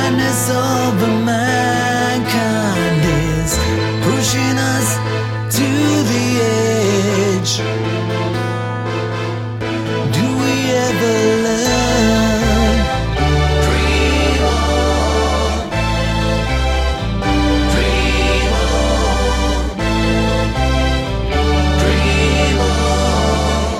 madness of mankind is pushing us to the edge. Do we ever learn? Dream on, dream on, dream on.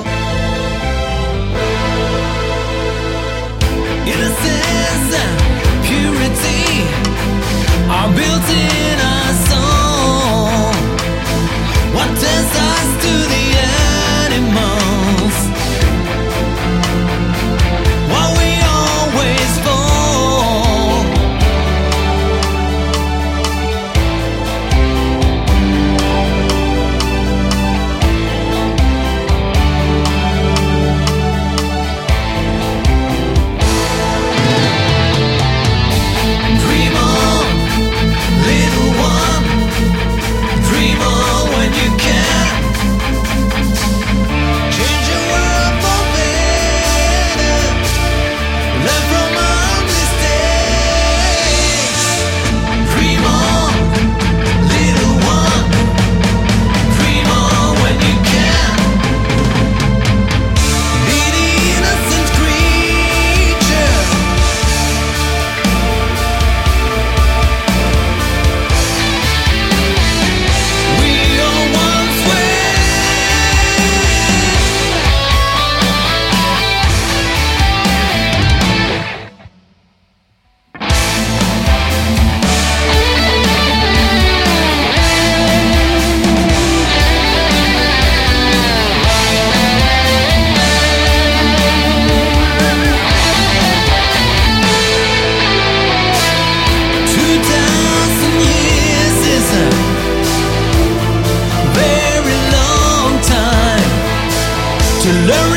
Innocence and purity are built in our soul. What turns us to the animals? Why we always fall? Dream on, little one. Dream on when you can. Change your world for better. Learn from our mistakes. Dream on, little one. Dream on when you can. Be the innocent creature. We all once were. Two 2,000 years is a very long time to learn